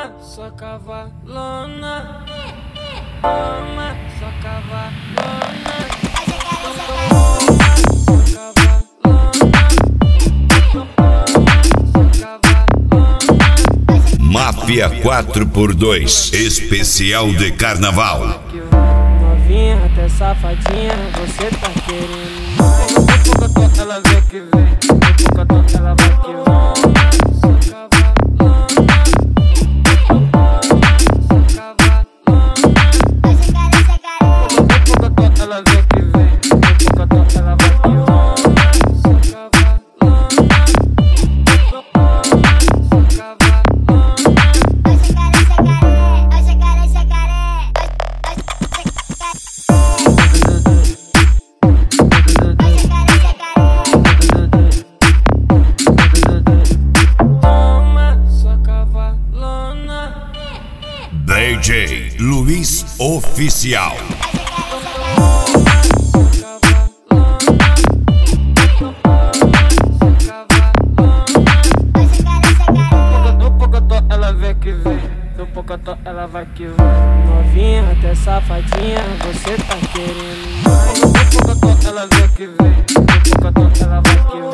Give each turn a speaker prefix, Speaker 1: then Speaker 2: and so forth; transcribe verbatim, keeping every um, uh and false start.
Speaker 1: Toma, sua cavalona. Toma, sua cavalona.
Speaker 2: Máfia quatro por dois, especial de carnaval.
Speaker 1: Novinha, até safadinha, você tá querendo mais. Pouco tô, ela vê que vem. Pouco tô, ela vai que vai. Sua cavalona. Sua cavalona. Pouco tô, ela vê que vem. Pouco tô, ela vai que vai. Sua cavalona. Sua cavalona.
Speaker 2: D J Luiz Oficial.
Speaker 1: No pocotó ela vem que vem, no pocotó ela vai que vai. Novinha, até safadinha, você tá querendo mais. No pocotó ela vem que vem, no pocotó ela vai que vai.